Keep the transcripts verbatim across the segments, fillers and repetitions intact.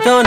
و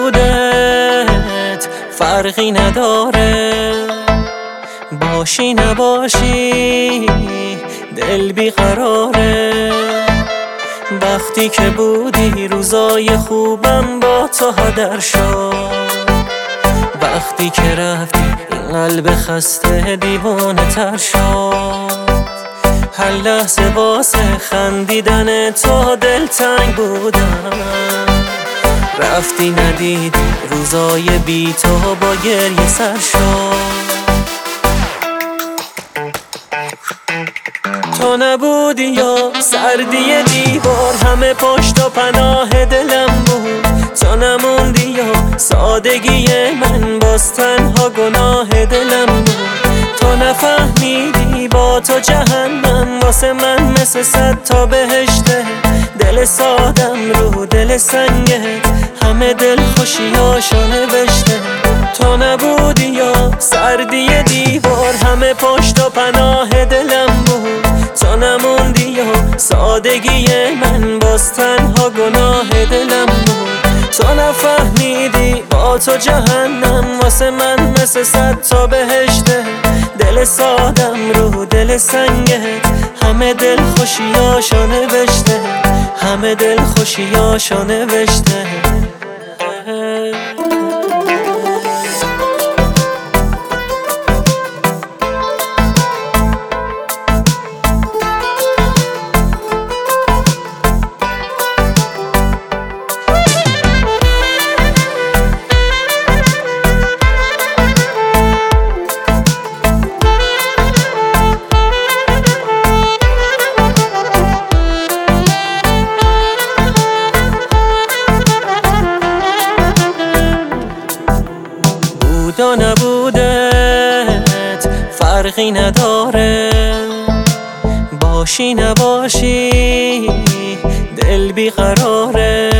نبودت فرقی نداره، باشی نباشی دل بیقراره. وقتی که بودی روزای خوبم با تو هدر شد، وقتی که رفتی این قلب خسته دیوانه تر شد. هر لحظه واسه خندیدن تو دلتنگ بودم، رفتی ندیدی روزای بی تو با گریه سر شد. تو نبودی یا سردی دیوار، همه پشت و پناه دلم بود. تو نموندی یا سادگی من، باز تنها گناه دلم بود. تو نفهمیدی با تو جهنم واسه من مثل صد تا بهشته. دل سادم رو دل سنگت همه دل خوشیاشو نوشته. تو نبودی یا سردی دیوار، همه پشت و پناه دلم بود. تو نموندی یا سادگی من، باز تنها گناه دلم بود. تو نفهمیدی با تو جهنم واسه من مثل صد تا بهشته. دل سادم رو دل سنگت همه دل خوشیاشو نوشته، همه دل خوشیاشو نوشته. بود و نبودت فرقی نداره، باشی نباشی دل بیقراره.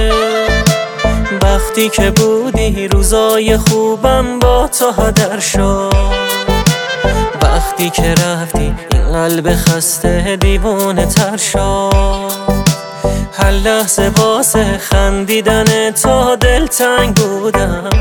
وقتی که بودی روزای خوبم با تو هدر شد، وقتی که رفتی این قلب خسته دیوانه تر شد. هر لحظه واسه خندیدن تو دلتنگ بودم،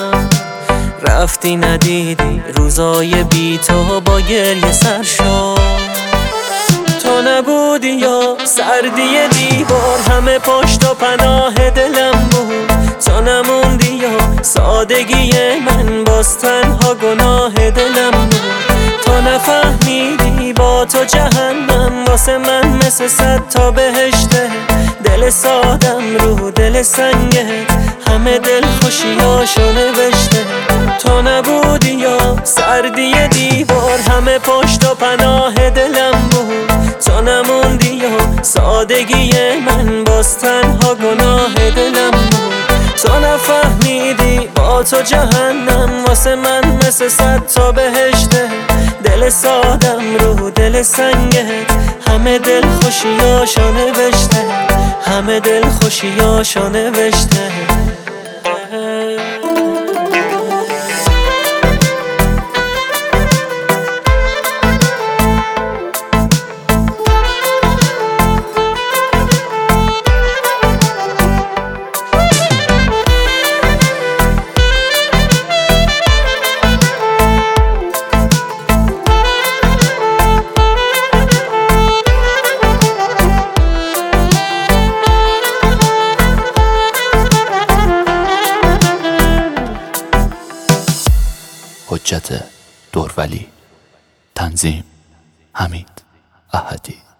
رفتی ندیدی روزای بی تو با گریه سر شد. تو نبودی یا سردی دیوار، همه پشت و پناه دلم بود. تو نموندی یا سادگی من، باز تنها گناه دلم بود. تو نفهمیدی با تو جهنم واسه من مثل صد تا بهشته. دل سادم رو دل سنگت همه دل خوشیاشو نوشته. تو نبودی یا سردی دیوار، همه پشت و پناه دلم بود. تو نموندی یا سادگی من، باز تنها گناه دلم بود. تو نفهمیدی با تو جهنم واسه من مثل صد تا بهشته. دل سادم رو دل سنگت همه دل خوشیاشو نوشته، همه دل خوشیاشو نوشته. حجت دورولی. تنظیم حمید احدی.